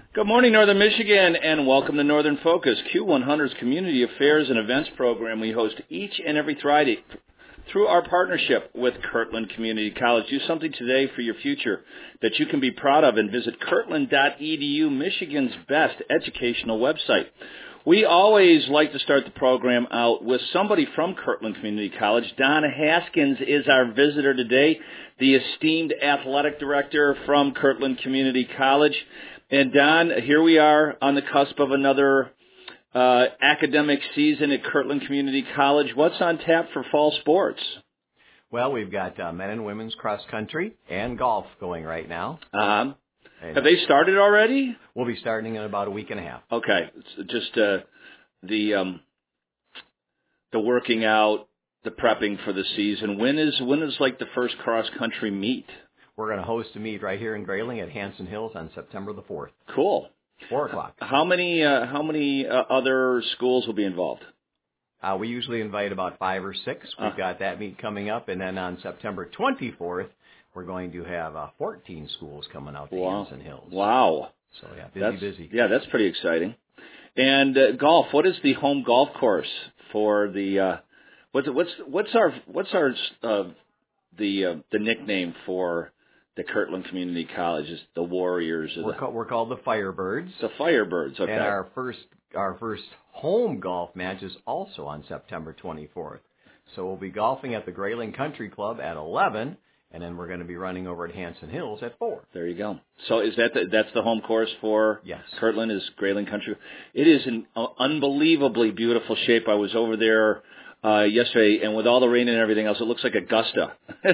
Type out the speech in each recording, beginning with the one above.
Good morning, Northern Michigan, and welcome to Northern Focus, Q100's Community Affairs and Events program we host each and every Friday through our partnership with Kirtland Community College. Do something today for your future that you can be proud of and visit kirtland.edu, Michigan's best educational website. We always like to start the program out with somebody from Kirtland Community College. Don Haskins is our visitor today, the esteemed athletic director from Kirtland Community College. And Don, here we are on the cusp of another academic season at Kirtland Community College. What's on tap for fall sports? Well, we've got men and women's cross country and golf going right now. Have they started already? We'll be starting in about a week and a half. Okay, it's just the working out, the prepping for the season. When is like the first cross country meet? We're going to host a meet right here in Grayling at Hanson Hills on September the 4th. Cool. 4 o'clock. How many other schools will be involved? We usually invite about 5 or 6. We've got that meet coming up, and then on September 24th, we're going to have 14 schools coming out to Hanson Hills. Wow. So yeah, busy. Yeah, that's pretty exciting. And golf. What is the home golf course for the? What's our the nickname for the Kirtland Community College? Is the Warriors? We're called the Firebirds. The Firebirds. Okay. And our first home golf match is also on September 24th. So we'll be golfing at the Grayling Country Club at 11. And then we're going to be running over at Hanson Hills at 4. There you go. So is that's the home course for Kirtland, is Grayling Country? It is in unbelievably beautiful shape. I was over there yesterday, and with all the rain and everything else, it looks like Augusta.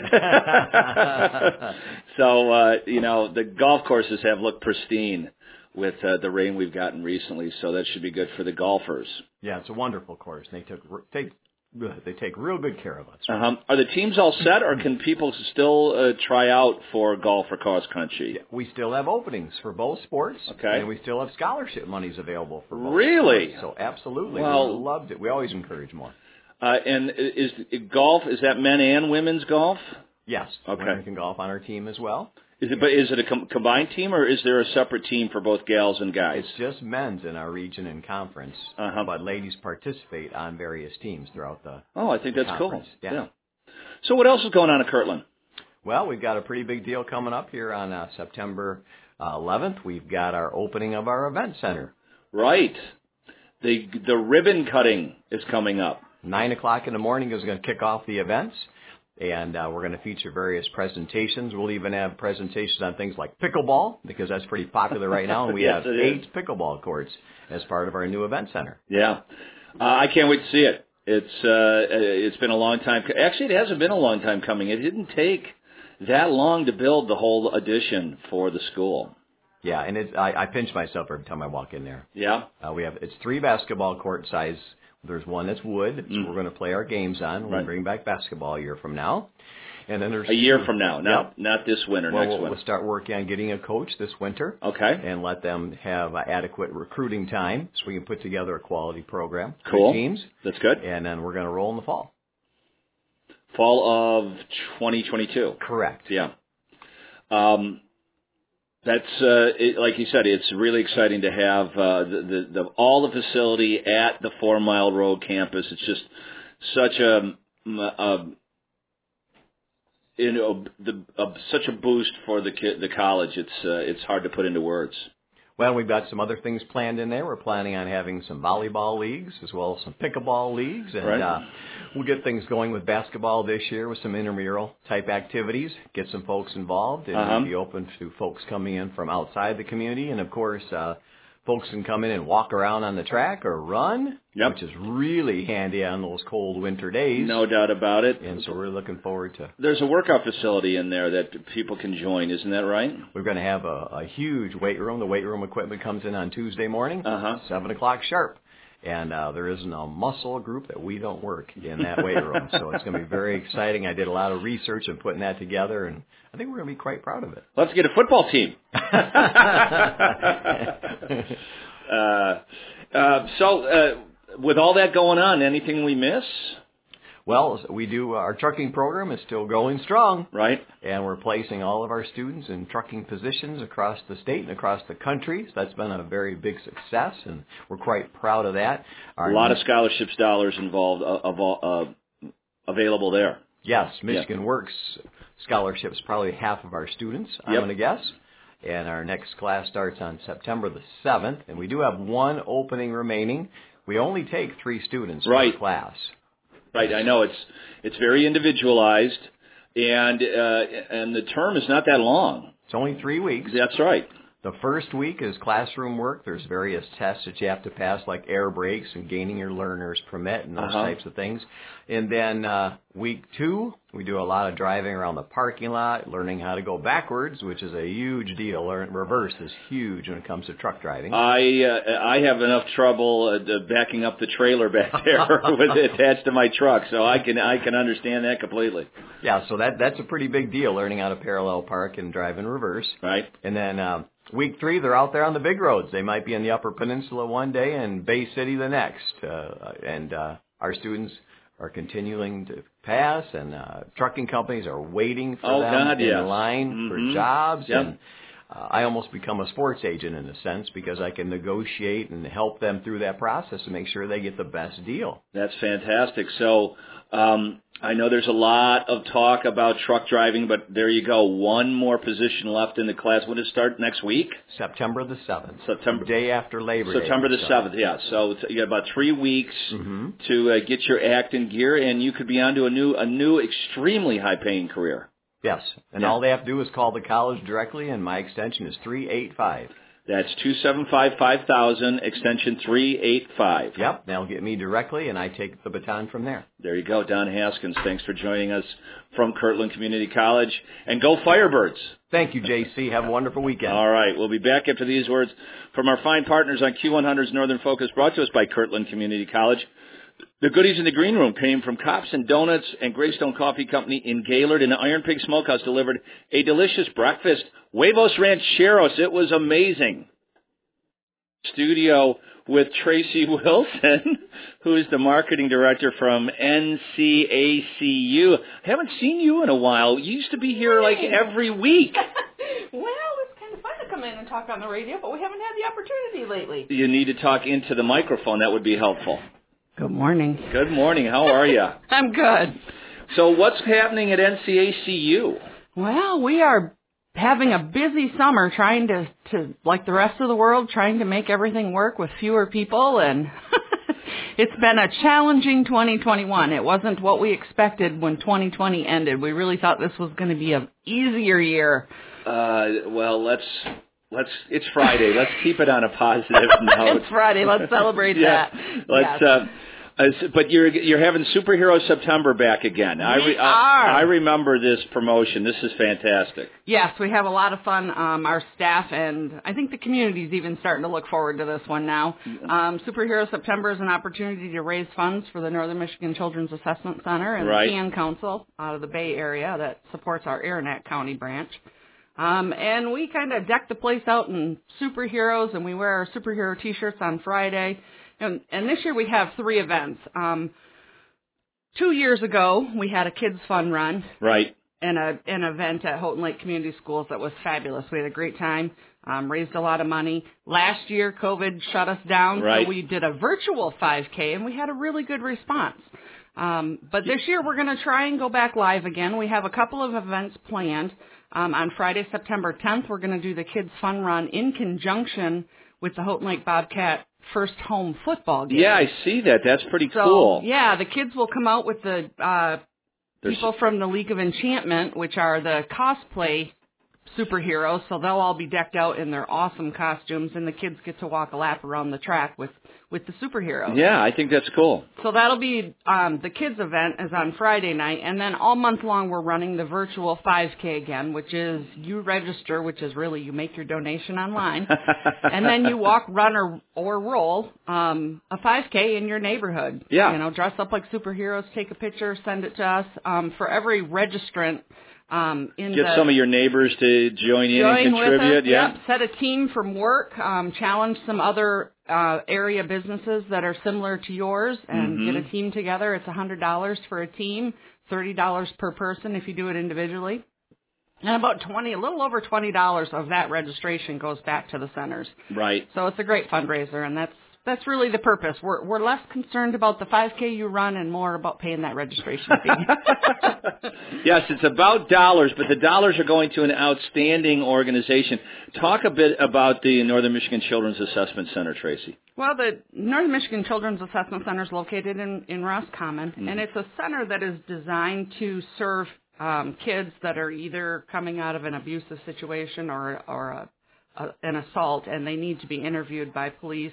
So, the golf courses have looked pristine with the rain we've gotten recently, so that should be good for the golfers. Yeah, it's a wonderful course. They take real good care of us. Are the teams all set, or can people still try out for golf or cross country? Yeah, we still have openings for both sports, okay, and we still have scholarship monies available for both. Really? Sports. So absolutely, well, we loved it. We always encourage more. And is golf, is that men and women's golf? Yes. Okay. Women can golf on our team as well. Is it a combined team, or is there a separate team for both gals and guys? It's just men's in our region and conference, but ladies participate on various teams throughout the I think that's conference. Cool. Yeah. So what else is going on at Kirtland? Well, we've got a pretty big deal coming up here on September 11th. We've got our opening of our event center. Right. The ribbon cutting is coming up. 9 o'clock in the morning is going to kick off the events. And we're going to feature various presentations. We'll even have presentations on things like pickleball, because that's pretty popular right now. And we have 8 pickleball courts as part of our new event center. Yeah. I can't wait to see it. It's been a long time. Actually, it hasn't been a long time coming. It didn't take that long to build the whole addition for the school. Yeah, and I pinch myself every time I walk in there. Yeah. It's 3 basketball court size. There's one that's wood, so we're going to play our games on. We're going to bring back basketball a year from now. And then there's a year from now, not this winter, next winter. We'll start working on getting a coach this winter. Okay. And let them have adequate recruiting time so we can put together a quality program for teams. That's good. And then we're going to roll in the fall. Fall of 2022. Correct. Yeah. That's like you said. It's really exciting to have all the facility at the 4 Mile Road campus. It's just such such a boost for the college. It's hard to put into words. Well, we've got some other things planned in there. We're planning on having some volleyball leagues as well as some pickleball leagues. And we'll get things going with basketball this year with some intramural type activities, get some folks involved, and we'll be open to folks coming in from outside the community. And, of course, folks can come in and walk around on the track or run, which is really handy on those cold winter days. No doubt about it. And so we're looking forward to... There's a workout facility in there that people can join. Isn't that right? We're going to have a huge weight room. The weight room equipment comes in on Tuesday morning, 7 o'clock sharp. And there isn't a muscle group that we don't work in that weight room. So it's going to be very exciting. I did a lot of research in putting that together, and I think we're going to be quite proud of it. Let's get a football team. So with all that going on, anything we miss? Well, we do, our trucking program is still going strong. Right. And we're placing all of our students in trucking positions across the state and across the country. So that's been a very big success, and we're quite proud of that. A lot of scholarships dollars involved, available there. Yes, Michigan Works scholarships, probably half of our students, I'm going to guess. And our next class starts on September the 7th, and we do have one opening remaining. We only take 3 students per class. Right, I know it's very individualized, and the term is not that long. It's only 3 weeks. That's right. The first week is classroom work. There's various tests that you have to pass, like air brakes and gaining your learner's permit and those types of things. And then week 2, we do a lot of driving around the parking lot, learning how to go backwards, which is a huge deal. Reverse is huge when it comes to truck driving. I have enough trouble backing up the trailer back there with it attached to my truck, so I can understand that completely. Yeah, so that's a pretty big deal, learning how to parallel park and drive in reverse. Right. And then week 3, they're out there on the big roads. They might be in the Upper Peninsula one day and Bay City the next. And our students are continuing to pass, and trucking companies are waiting for them in line for jobs. Yep. And I almost become a sports agent in a sense, because I can negotiate and help them through that process to make sure they get the best deal. That's fantastic. So I know there's a lot of talk about truck driving, but there you go. One more position left in the class. When does it start next week? September the 7th. September. Day after Labor Day. September the 7th, yeah. So you got about 3 weeks to get your act in gear, and you could be on to a new extremely high-paying career. Yes, and all they have to do is call the college directly, and my extension is 385. That's 275-5000, extension 385. Yep, they'll get me directly, and I take the baton from there. There you go, Don Haskins. Thanks for joining us from Kirtland Community College. And go Firebirds. Thank you, JC. Have a wonderful weekend. All right, we'll be back after these words from our fine partners on Q100's Northern Focus, brought to us by Kirtland Community College. The goodies in the green room came from Cops and Donuts and Greystone Coffee Company in Gaylord, and the Iron Pig Smokehouse delivered a delicious breakfast, Huevos Rancheros. It was amazing. Studio with Tracy Wilson, who is the marketing director from NCACU. I haven't seen you in a while. You used to be here like every week. Well, it's kind of fun to come in and talk on the radio, but we haven't had the opportunity lately. You need to talk into the microphone. That would be helpful. Good morning. Good morning. How are you? I'm good. So what's happening at NCACU? Well, we are having a busy summer trying to like the rest of the world, trying to make everything work with fewer people, and it's been a challenging 2021. It wasn't what we expected when 2020 ended. We really thought this was going to be an easier year. Well, it's Friday. Let's keep it on a positive note. It's Friday. Let's celebrate that. Let's. Yes. But you're having Superhero September back again. We are. I remember this promotion. This is fantastic. Yes, we have a lot of fun. Our staff and I think the community's even starting to look forward to this one now. Superhero September is an opportunity to raise funds for the Northern Michigan Children's Assessment Center and the CAN Council out of the Bay Area that supports our Aranet County branch. And we kind of deck the place out in superheroes, and we wear our superhero T-shirts on Friday. And this year we have 3 events. 2 years ago, we had a kids' fun run. Right. And an event at Houghton Lake Community Schools that was fabulous. We had a great time, raised a lot of money. Last year, COVID shut us down, so we did a virtual 5K, and we had a really good response. But this year, we're going to try and go back live again. We have a couple of events planned. On Friday, September 10th, we're going to do the kids' fun run in conjunction with the Houghton Lake Bobcat first home football game. Yeah, I see that. That's pretty cool. Yeah, the kids will come out with the people from the League of Enchantment, which are the cosplay superheroes, so they'll all be decked out in their awesome costumes, and the kids get to walk a lap around the track with the superheroes. Yeah, I think that's cool. So that'll be the kids' event is on Friday night, and then all month long we're running the virtual 5K again, which is you register, which is really you make your donation online, and then you walk, run, or roll a 5K in your neighborhood. Yeah. You know, dress up like superheroes, take a picture, send it to us. For every registrant, get some of your neighbors to join in and contribute. With us, set a team from work, challenge some other area businesses that are similar to yours and get a team together. It's $100 for a team, $30 per person if you do it individually. And about a little over $20 of that registration goes back to the centers. Right. So it's a great fundraiser, and that's really the purpose. We're less concerned about the 5K you run and more about paying that registration fee. Yes, it's about dollars, but the dollars are going to an outstanding organization. Talk a bit about the Northern Michigan Children's Assessment Center, Tracy. Well, the Northern Michigan Children's Assessment Center is located in Roscommon, and it's a center that is designed to serve kids that are either coming out of an abusive situation or an assault, and they need to be interviewed by police.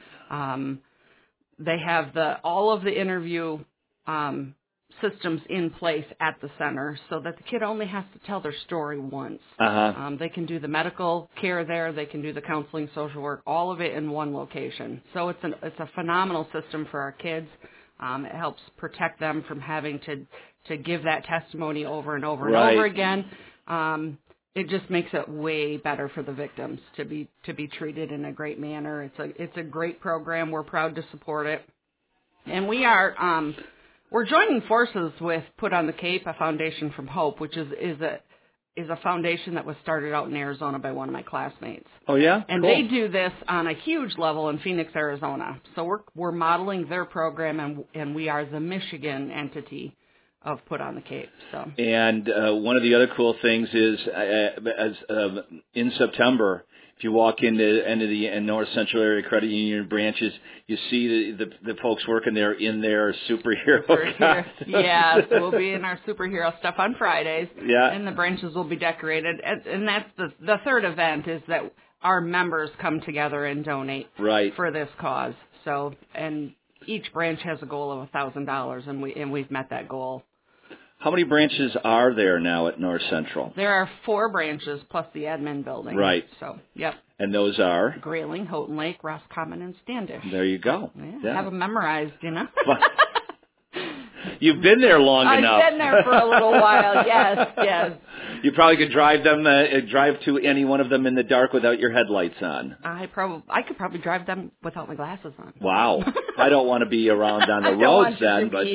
They have all of the interview systems in place at the center so that the kid only has to tell their story once. They can do the medical care there. They can do the counseling, social work, all of it in one location. So it's a phenomenal system for our kids. It helps protect them from having to give that testimony over and over and over again. It just makes it way better for the victims to be treated in a great manner. It's a great program. We're proud to support it, and we're joining forces with Put on the Cape, a foundation from Hope, which is a foundation that was started out in Arizona by one of my classmates. Oh yeah, and cool. They do this on a huge level in Phoenix, Arizona. So we're modeling their program, and we are the Michigan entity of Put on the Cape. So. And one of the other cool things is, in September, if you walk into the North Central Area Credit Union branches, you see the folks working there in their superhero costumes. Yes, we'll be in our superhero stuff on Fridays. Yeah. And the branches will be decorated. And that's the third event is that our members come together and donate for this cause. So, and each branch has a goal of $1,000, and we've met that goal. How many branches are there now at North Central? There are 4 branches plus the admin building. Right. So, yep. And those are? Grayling, Houghton Lake, Roscommon, and Standish. There you go. Yeah. I have them memorized, you know. You've been there long enough. I've been there for a little while, yes. You probably could drive to any one of them in the dark without your headlights on. I could probably drive them without my glasses on. Wow. I don't want to be around on the roads then, but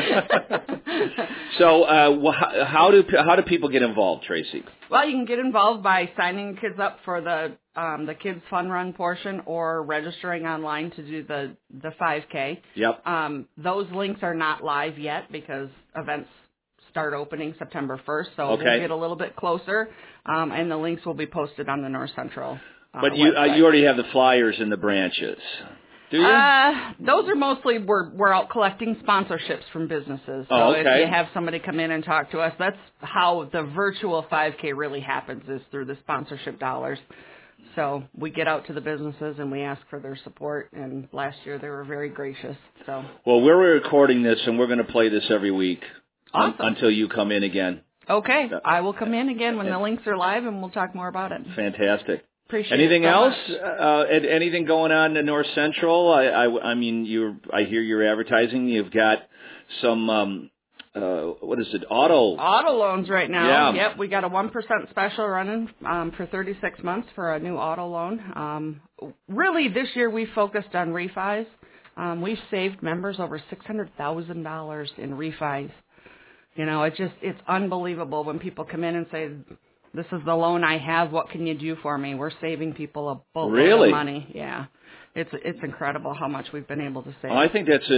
So, how do people get involved, Tracy? Well, you can get involved by signing kids up for the kids fun run portion or registering online to do the 5K. Yep. Those links are not live yet because events start opening September 1st, so we'll get a little bit closer, and the links will be posted on the North Central But you already have the flyers in the branches. Do you? Those are mostly, we're out collecting sponsorships from businesses. So if you have somebody come in and talk to us, that's how the virtual 5K really happens, is through the sponsorship dollars. So we get out to the businesses and we ask for their support, and last year they were very gracious. So. Well, we're recording this and we're going to play this every week. Awesome. Until you come in again. Okay. I will come in again when the links are live, and we'll talk more about it. Fantastic. Appreciate anything it so else? Anything going on in North Central? I mean, I hear you're advertising. You've got some, what is it, auto loans right now. Yeah. Yep, we got a 1% special running for 36 months for a new auto loan. Really, this year we focused on refis. We've saved members over $600,000 in refis. You know, it's unbelievable when people come in and say, this is the loan I have, what can you do for me? We're saving people a boatload of money. Yeah. It's incredible how much we've been able to save. Well, I think that's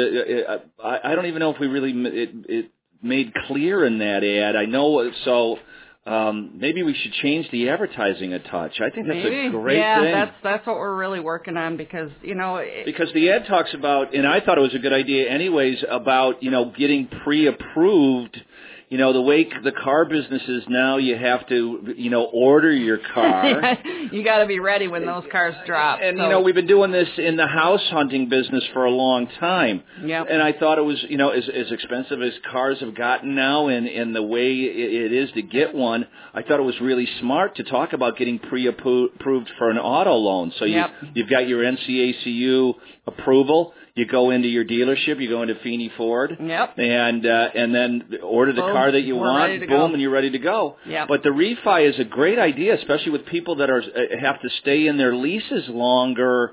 I don't even know if we really it made clear in that ad. I know, so maybe we should change the advertising a touch. I think that's a great thing. Yeah, that's what we're really working on because, you know. Because the ad talks about, and I thought it was a good idea anyways, about, you know, getting pre-approved. You know, the way the car business is now, you have to, you know, order your car. You got to be ready when those cars drop. And, you know, we've been doing this in the house hunting business for a long time. Yep. And I thought it was, you know, as expensive as cars have gotten now and the way it is to get one, I thought it was really smart to talk about getting pre-approved for an auto loan. So you've got your NCACU approval. You go into your dealership, you go into Feeney Ford, and then order the car that you want, boom, and you're ready to go. Yep. But the refi is a great idea, especially with people that have to stay in their leases longer,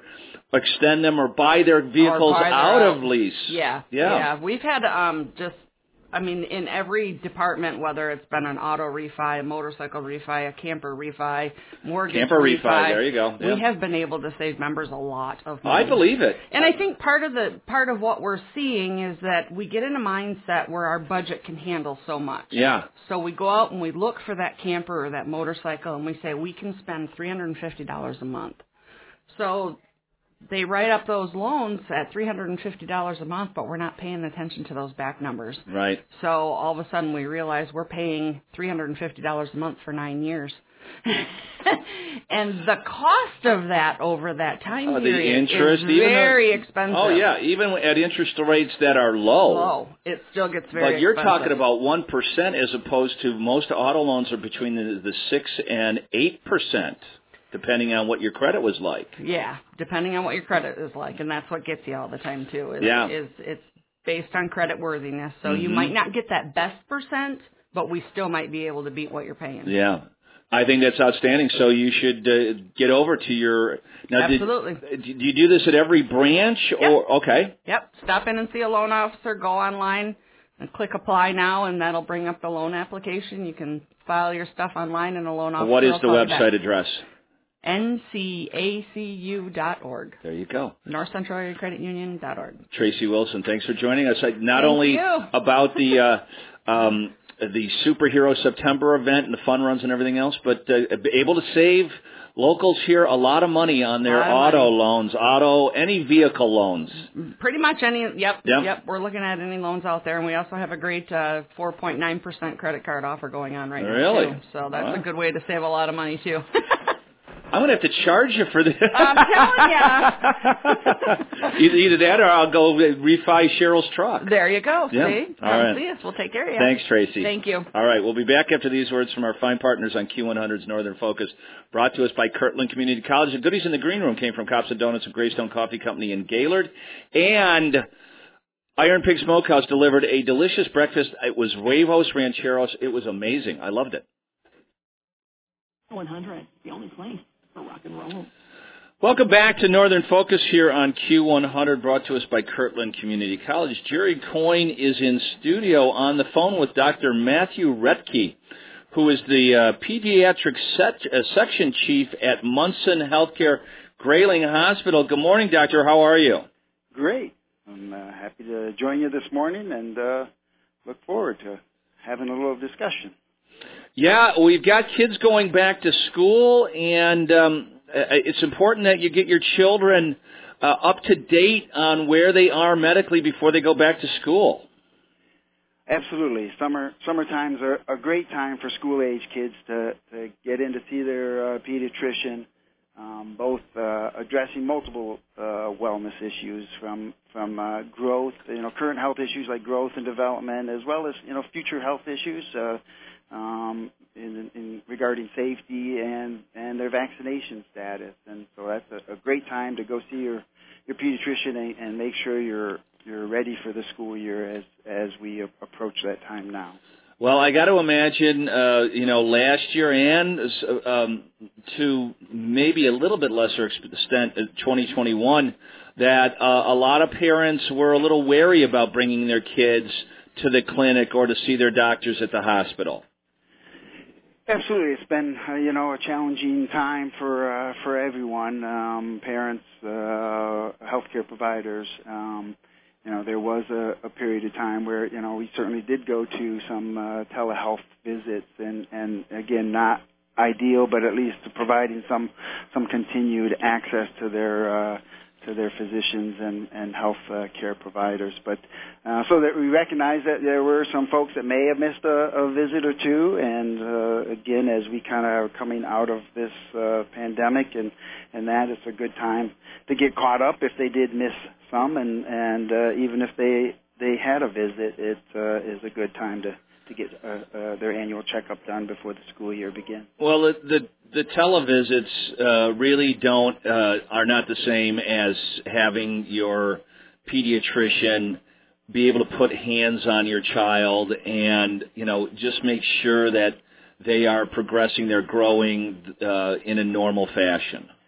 extend them or buy their vehicles out of lease. Yeah. We've had in every department, whether it's been an auto refi, a motorcycle refi, a camper refi, mortgage refi, there you go. We have been able to save members a lot of money. I believe it. And I think part of what we're seeing is that we get in a mindset where our budget can handle so much. Yeah. So we go out and we look for that camper or that motorcycle, and we say we can spend $350 a month. So they write up those loans at $350 a month, but we're not paying attention to those back numbers. Right. So all of a sudden we realize we're paying $350 a month for 9 years. And the cost of that over that time period is very expensive. Oh, yeah. Even at interest rates that are low. It still gets very expensive. But you're talking about 1% as opposed to most auto loans are between the 6 and 8%. Depending on what your credit was like. Yeah, depending on what your credit is like, and that's what gets you all the time too. It's based on credit worthiness, so you might not get that best percent, but we still might be able to beat what you're paying. Yeah, I think that's outstanding. So you should get over to your. Now, absolutely. Do you do this at every branch? Yep. Or okay. Yep. Stop in and see a loan officer. Go online and click apply now, and that'll bring up the loan application. You can file your stuff online, and a loan officer. What is the website address? NCACU.org. There you go. NorthCentralAreaCreditUnion.org. Tracy Wilson, thanks for joining us. Not only about the Superhero September event and the fun runs and everything else, but able to save locals here a lot of money on their loans, any vehicle loans. Pretty much any. Yep. We're looking at any loans out there, and we also have a great 4.9% credit card offer going on right now. Really? So that's a good way to save a lot of money too. I'm going to have to charge you for this. I'm telling you. Either that or I'll go refi Cheryl's truck. There you go. Yeah. See? All right. See us. We'll take care of you. Thanks, Tracy. Thank you. All right. We'll be back after these words from our fine partners on Q100's Northern Focus, brought to us by Kirtland Community College. The goodies in the green room came from Cops and Donuts and Greystone Coffee Company in Gaylord. And Iron Pig Smokehouse delivered a delicious breakfast. It was Huevos Rancheros. It was amazing. I loved it. 100, the only place for rock and roll. Welcome back to Northern Focus here on Q100, brought to us by Kirtland Community College. Jerry Coyne is in studio on the phone with Dr. Matthew Retke, who is the pediatric section chief at Munson Healthcare Grayling Hospital. Good morning, doctor. How are you? Great. I'm happy to join you this morning and look forward to having a little discussion. Yeah, we've got kids going back to school, and it's important that you get your children up to date on where they are medically before they go back to school. Absolutely. Summertime's a great time for school-age kids to get in to see their pediatrician, both addressing multiple wellness issues from growth, current health issues like growth and development, as well as, future health issues in regarding safety and their vaccination status. And so that's a great time to go see your pediatrician and make sure you're ready for the school year as we approach that time now. Well, I got to imagine, last year and to maybe a little bit lesser extent, 2021, that a lot of parents were a little wary about bringing their kids to the clinic or to see their doctors at the hospital. Absolutely, it's been a challenging time for everyone, parents, healthcare providers. There was a period of time where we certainly did go to some telehealth visits, and again, not ideal, but at least providing some continued access to their physicians and health care providers. But so that we recognize that there were some folks that may have missed a visit or two, and again, as we kind of are coming out of this pandemic, and that it's a good time to get caught up if they did miss some, and even if they had a visit, it is a good time to get their annual checkup done before the school year begins. Well, the televisits really are not the same as having your pediatrician be able to put hands on your child and just make sure that they are progressing, they're growing in a normal fashion.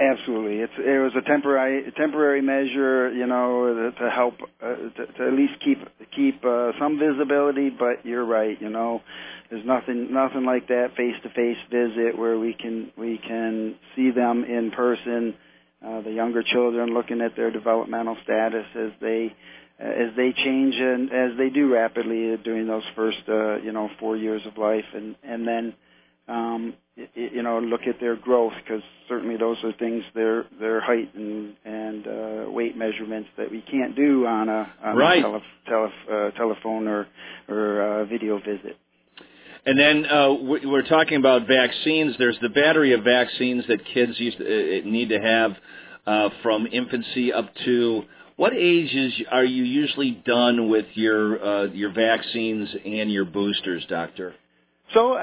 Absolutely, it was a temporary measure, to help to at least keep some visibility. But you're right, there's nothing like that face-to-face visit where we can see them in person. The younger children, looking at their developmental status as they change and as they do rapidly during those first 4 years of life, and then look at their growth, because certainly those are things, their height and weight measurements that we can't do on a telephone or video visit. And then we're talking about vaccines. There's the battery of vaccines that kids need to have from infancy up to. What ages are you usually done with your vaccines and your boosters, Doctor? So,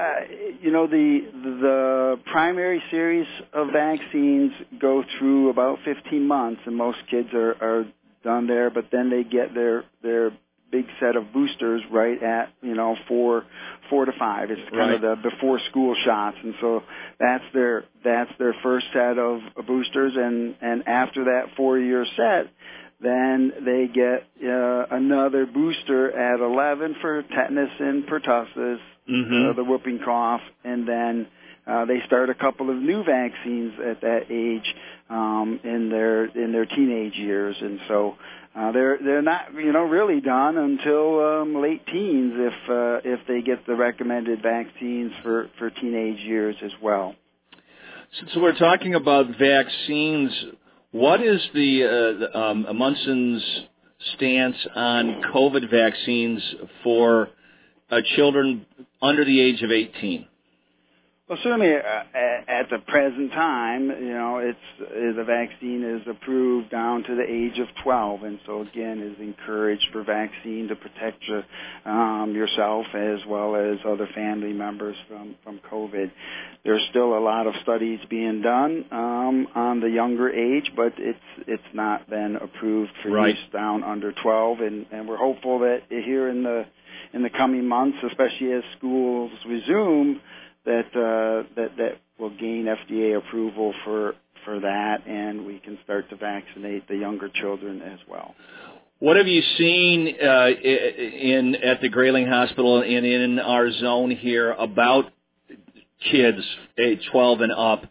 the primary series of vaccines go through about 15 months, and most kids are done there. But then they get their big set of boosters right at 4 to 5. It's kind of the before school shots, and so that's their first set of boosters, and after that 4-year set, then they get another booster at 11 for tetanus and pertussis, the whooping cough, and then they start a couple of new vaccines at that age in their teenage years, and so they're not really done until late teens if they get the recommended vaccines for teenage years as well. Since we're talking about vaccines, what is the Munson's stance on COVID vaccines for children under the age of 18? Well, certainly at the present time, the vaccine is approved down to the age of 12, and so again is encouraged for vaccine to protect yourself as well as other family members from COVID. There's still a lot of studies being done on the younger age, but it's not been approved for use down under 12, and we're hopeful that here in the coming months, especially as schools resume, that will gain FDA approval for that, and we can start to vaccinate the younger children as well. What have you seen at the Grayling Hospital and in our zone here about kids age 12 and up?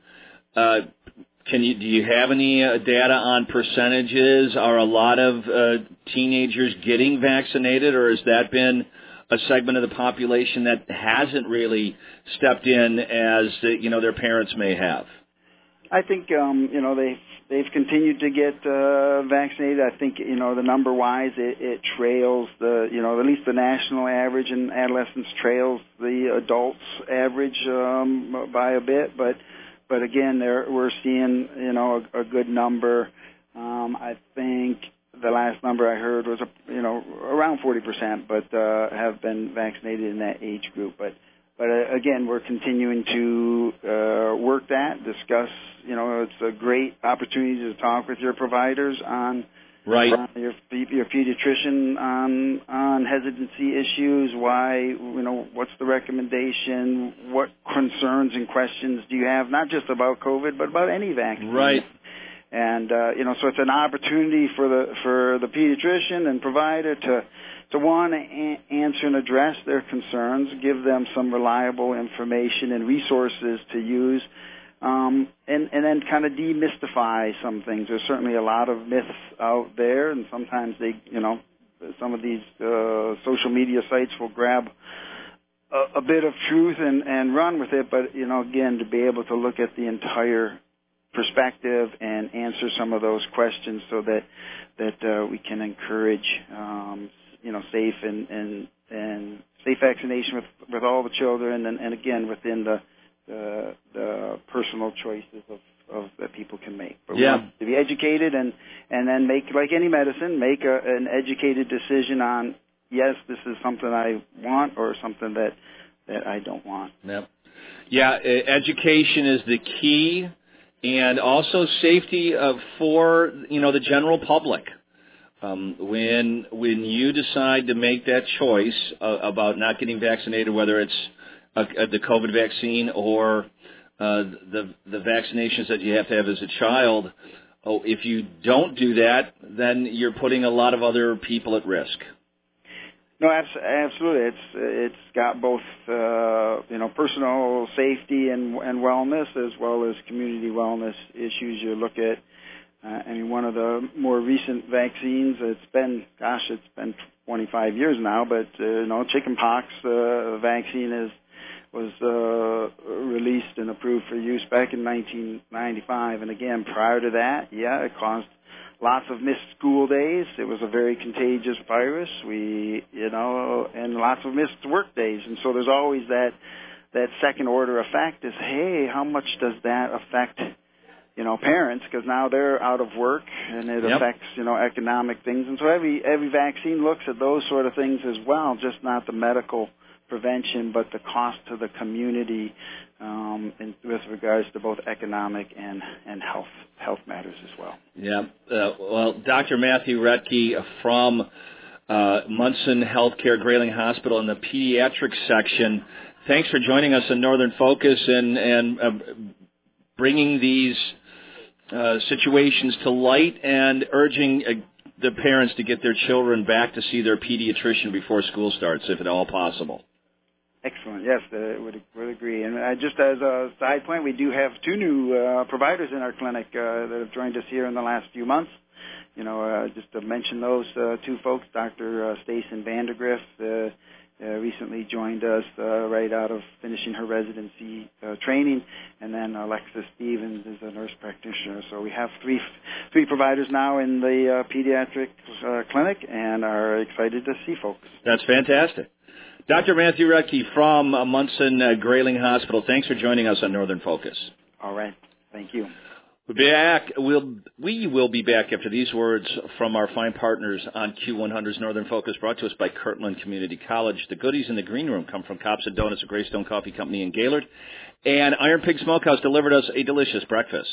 Do you have any data on percentages? Are a lot of teenagers getting vaccinated, or has that been a segment of the population that hasn't really stepped in as their parents may have? I think they've continued to get vaccinated. I think the number wise it trails at least the national average in adolescents trails the adults average by a bit, but again we're seeing a good number. I think the last number I heard was around 40%, but have been vaccinated in that age group. But again, we're continuing to work that, discuss. It's a great opportunity to talk with your providers on your pediatrician on hesitancy issues. Why? What's the recommendation? What concerns and questions do you have? Not just about COVID, but about any vaccine. Right. And so it's an opportunity for the pediatrician and provider to want to answer and address their concerns, give them some reliable information and resources to use, and then kind of demystify some things. There's certainly a lot of myths out there, and sometimes some of these social media sites will grab a bit of truth and run with it. But again, to be able to look at the entire perspective and answer some of those questions so that we can encourage safe and safe vaccination with all the children, and again within the personal choices of that people can make. But we want to be educated and then make, like any medicine, make an educated decision on, yes, this is something I want or something that I don't want. Yep. Yeah, education is the key. And also safety for the general public. When you decide to make that choice about not getting vaccinated, whether it's the COVID vaccine or the vaccinations that you have to have as a child. Oh, if you don't do that, then you're putting a lot of other people at risk. No, absolutely. It's got both personal safety and wellness as well as community wellness issues. You look at one of the more recent vaccines. It's been 25 years now, but chickenpox vaccine was released and approved for use back in 1995. And again, prior to that, it caused lots of missed school days. It was a very contagious virus. And lots of missed work days. And so there's always that second order effect is, hey, how much does that affect, parents? Because now they're out of work and it affects, economic things. And so every vaccine looks at those sort of things as well, just not the medical prevention, but the cost to the community with regards to both economic and health matters as well. Yeah. Well, Dr. Matthew Rettke from Munson Healthcare Grayling Hospital in the pediatric section. Thanks for joining us in Northern Focus and bringing these situations to light and urging the parents to get their children back to see their pediatrician before school starts, if at all possible. Excellent. Yes, would agree. And just as a side point, we do have two new providers in our clinic that have joined us here in the last few months. Just to mention those two folks, Dr. Stacey Vandergriff recently joined us right out of finishing her residency training, and then Alexis Stevens is a nurse practitioner. So we have three providers now in the pediatric clinic, and are excited to see folks. That's fantastic. Dr. Matthew Rettke from Munson Grayling Hospital, thanks for joining us on Northern Focus. All right. Thank you. We will be back after these words from our fine partners on Q100's Northern Focus, brought to us by Kirtland Community College. The goodies in the green room come from Cops and Donuts, a Greystone Coffee Company in Gaylord, and Iron Pig Smokehouse delivered us a delicious breakfast.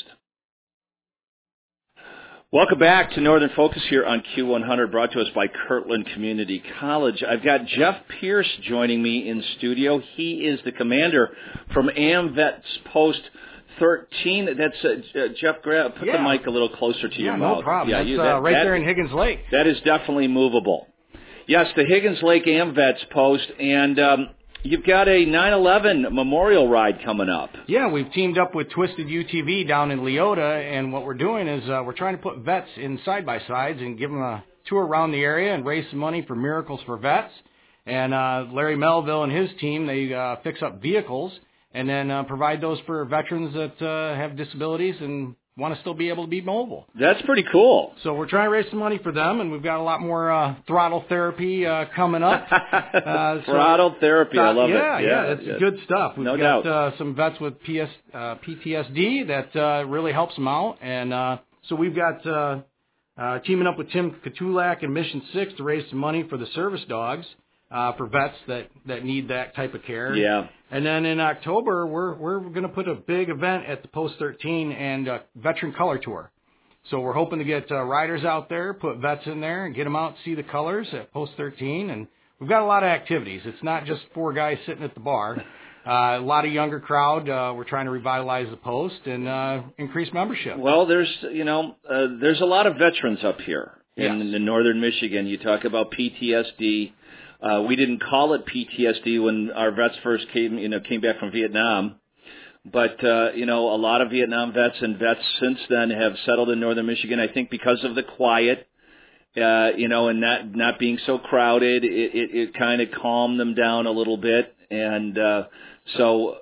Welcome back to Northern Focus here on Q100, brought to us by Kirtland Community College. I've got Jeff Pierce joining me in studio. He is the commander from AMVETS Post 13. That's Jeff. Put the mic a little closer to your mouth. No problem. That's right there in Higgins Lake. That is definitely movable. Yes, the Higgins Lake AMVETS Post, and you've got a 9/11 memorial ride coming up. Yeah, we've teamed up with Twisted UTV down in Leota, and what we're doing is we're trying to put vets in side-by-sides and give them a tour around the area and raise some money for Miracles for Vets. And Larry Melville and his team, they fix up vehicles and then provide those for veterans that have disabilities and want to still be able to be mobile. That's pretty cool. So we're trying to raise some money for them, and we've got a lot more throttle therapy coming up. Throttle therapy, I love it. Yeah, it's good stuff. We've got some vets with PTSD that really helps them out, and so we've got teaming up with Tim Katulak and Mission 6 to raise some money for the service dogs for vets that need that type of care. Yeah. And then in October, we're going to put a big event at the Post 13 and Veteran Color Tour. So we're hoping to get riders out there, put vets in there, and get them out to see the colors at Post 13. And we've got a lot of activities. It's not just four guys sitting at the bar. A lot of younger crowd. We're trying to revitalize the Post and increase membership. Well, there's a lot of veterans up here in northern Michigan. You talk about PTSD. We didn't call it PTSD when our vets first came back from Vietnam. But, a lot of Vietnam vets and vets since then have settled in northern Michigan, I think because of the quiet, and not being so crowded. It kind of calmed them down a little bit. And so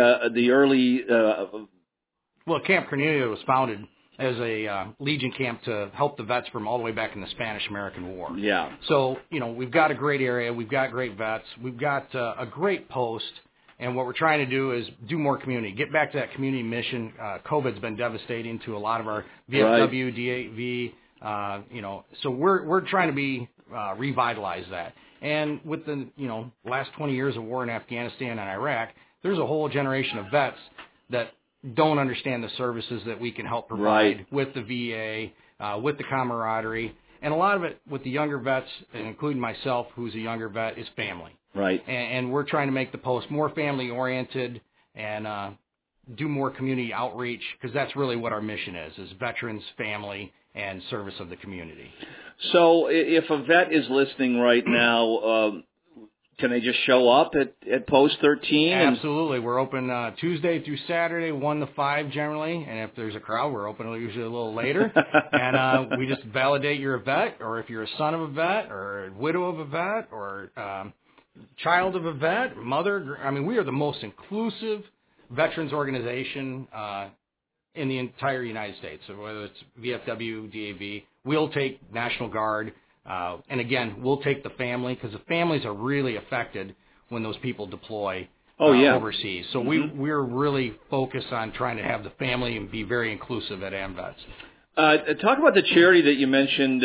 Well, Camp Cornelia was founded as a Legion camp to help the vets from all the way back in the Spanish-American War. Yeah. So, we've got a great area. We've got great vets. We've got a great post. And what we're trying to do is do more community, get back to that community mission. COVID's been devastating to a lot of our VFW, DAV, so we're trying to revitalize that. And with the, last 20 years of war in Afghanistan and Iraq, there's a whole generation of vets that don't understand the services that we can help provide with the VA, with the camaraderie. And a lot of it with the younger vets, including myself, who's a younger vet, is family. Right. And we're trying to make the post more family-oriented and do more community outreach, because that's really what our mission is veterans, family, and service of the community. So if a vet is listening right now, can they just show up at Post 13? Absolutely. We're open Tuesday through Saturday, 1 to 5 generally, and if there's a crowd, we're open usually a little later. And we just validate you're a vet, or if you're a son of a vet, or a widow of a vet, or child of a vet, mother. I mean, we are the most inclusive veterans organization in the entire United States. So whether it's VFW, DAV, we'll take National Guard. And again, we'll take the family, because the families are really affected when those people deploy overseas. So we're really focused on trying to have the family and be very inclusive at AMVETS. Talk about the charity that you mentioned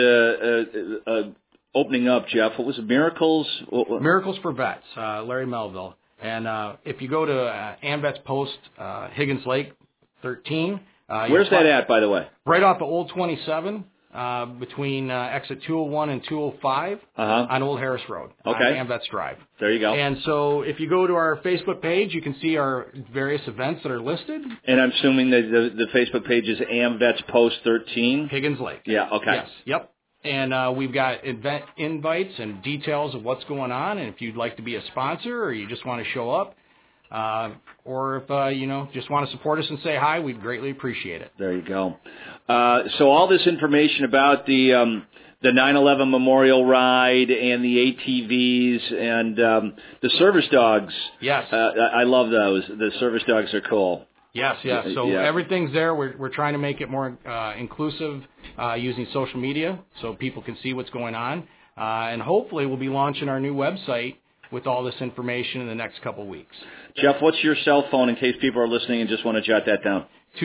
opening up, Jeff. What was it, Miracles? Miracles for Vets, Larry Melville. And if you go to AMVETS Post Higgins Lake 13. Where's that at, by the way? Right off the Old 27. Between exit 201 and 205 on Old Harris Road, on AMVETS Drive. There you go. And so if you go to our Facebook page, you can see our various events that are listed. And I'm assuming that the Facebook page is AMVETS Post 13? Higgins Lake. Yeah, okay. Yes, yep. And we've got event invites and details of what's going on. And if you'd like to be a sponsor or you just want to show up, or if, just want to support us and say hi, we'd greatly appreciate it. There you go. So all this information about the 9/11 Memorial Ride and the ATVs and the service dogs. Yes. I love those. The service dogs are cool. Yes. So everything's there. We're trying to make it more inclusive using social media so people can see what's going on. And hopefully we'll be launching our new website with all this information in the next couple of weeks. Jeff, what's your cell phone in case people are listening and just want to jot that down?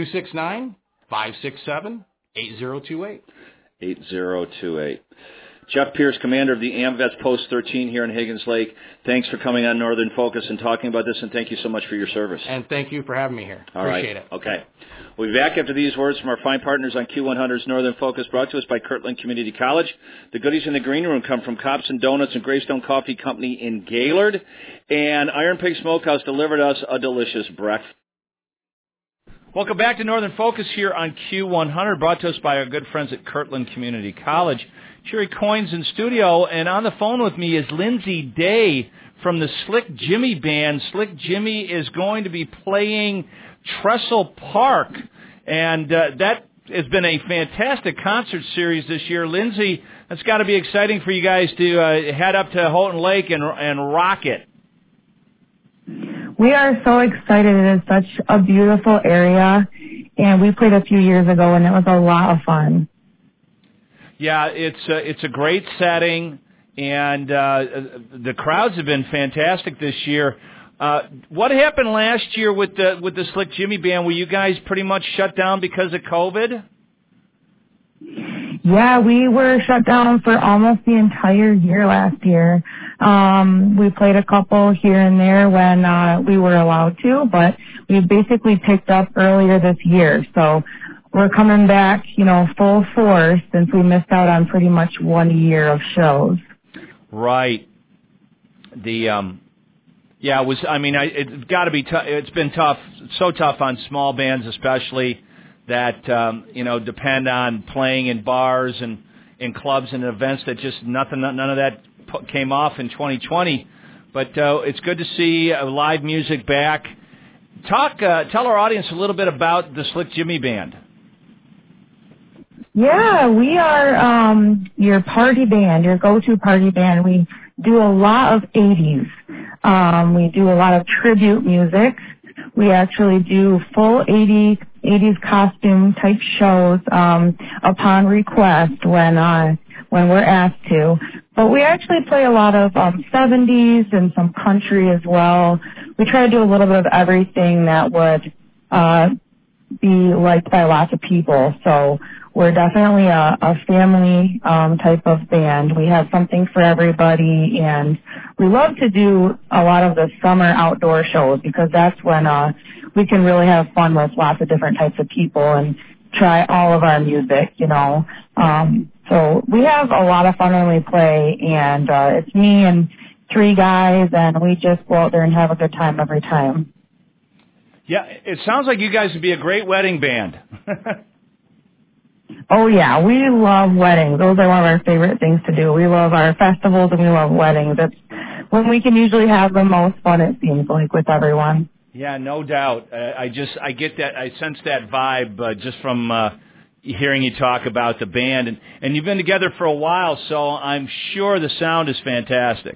269-567-8028. 8028. Jeff Pierce, commander of the AMVETS Post 13 here in Higgins Lake. Thanks for coming on Northern Focus and talking about this, and thank you so much for your service. And thank you for having me here. Appreciate it. Okay. We'll be back after these words from our fine partners on Q100's Northern Focus, brought to us by Kirtland Community College. The goodies in the green room come from Copson Donuts and Greystone Coffee Company in Gaylord. And Iron Pig Smokehouse delivered us a delicious breakfast. Welcome back to Northern Focus here on Q100, brought to us by our good friends at Kirtland Community College. Cherry Coins in studio, and on the phone with me is Lindsay Day from the Slick Jimmy Band. Slick Jimmy is going to be playing Trestle Park, and that has been a fantastic concert series this year. Lindsay, that's got to be exciting for you guys to head up to Houghton Lake and rock it. We are so excited. It is such a beautiful area, and we played a few years ago, and it was a lot of fun. Yeah, it's a great setting, and the crowds have been fantastic this year. What happened last year with the Slick Jimmy Band? Were you guys pretty much shut down because of COVID? Yeah, we were shut down for almost the entire year last year. We played a couple here and there when we were allowed to, but we basically picked up earlier this year. So we're coming back, full force since we missed out on pretty much 1 year of shows. Right. It's got to be tough. It's been tough, so tough on small bands especially that, depend on playing in bars and in clubs and events that just none of that came off in 2020. But it's good to see live music back. Tell our audience a little bit about the Slick Jimmy Band. Yeah, we are your party band, your go-to party band. We do a lot of 80s. We do a lot of tribute music. We actually do full 80s costume type shows upon request when we're asked to. But we actually play a lot of 70s and some country as well. We try to do a little bit of everything that would be liked by lots of people. So we're definitely a family type of band. We have something for everybody, and we love to do a lot of the summer outdoor shows because that's when we can really have fun with lots of different types of people and try all of our music, So we have a lot of fun when we play, and it's me and 3 guys, and we just go out there and have a good time every time. Yeah, it sounds like you guys would be a great wedding band. Oh, yeah, we love weddings. Those are one of our favorite things to do. We love our festivals and we love weddings. It's when we can usually have the most fun, it seems like, with everyone. Yeah, no doubt. I get that. I sense that vibe just from hearing you talk about the band. And you've been together for a while, so I'm sure the sound is fantastic.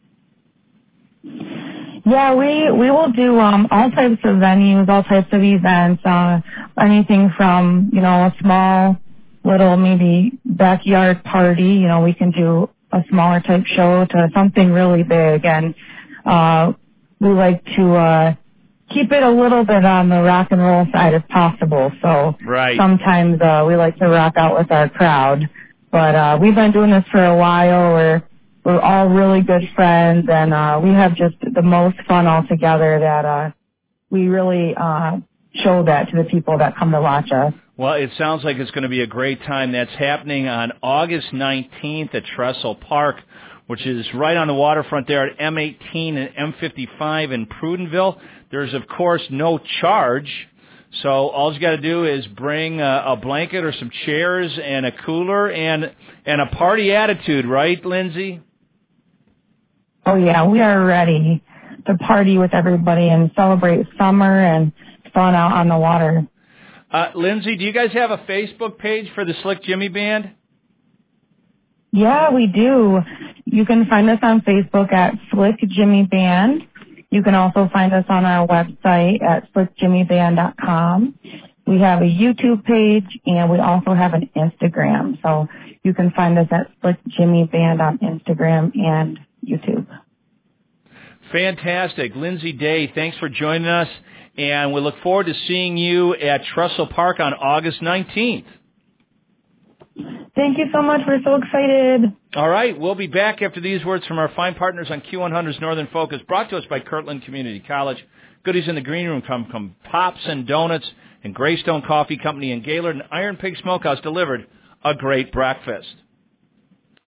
Yeah, we will do all types of venues, all types of events, anything from, a small little maybe backyard party. We can do a smaller type show to something really big. And we like to keep it a little bit on the rock and roll side if possible. So sometimes we like to rock out with our crowd. But we've been doing this for a while. We're all really good friends, and we have just the most fun all together that we really show that to the people that come to watch us. Well, it sounds like it's going to be a great time. That's happening on August 19th at Trestle Park, which is right on the waterfront there at M18 and M55 in Prudenville. There's, of course, no charge. So all you got to do is bring a blanket or some chairs and a cooler and a party attitude, right, Lindsay? Oh, yeah, we are ready to party with everybody and celebrate summer and fun out on the water. Lindsay, do you guys have a Facebook page for the Slick Jimmy Band? Yeah, we do. You can find us on Facebook at Slick Jimmy Band. You can also find us on our website at slickjimmyband.com. We have a YouTube page, and we also have an Instagram. So you can find us at Slick Jimmy Band on Instagram and YouTube. Fantastic. Lindsay Day, thanks for joining us, and we look forward to seeing you at Trestle Park on August 19th. Thank you so much. We're so excited. All right. We'll be back after these words from our fine partners on Q100's Northern Focus, brought to us by Kirtland Community College. Goodies in the green room come from Pops and Donuts and Greystone Coffee Company in Gaylord, and Iron Pig Smokehouse delivered a great breakfast.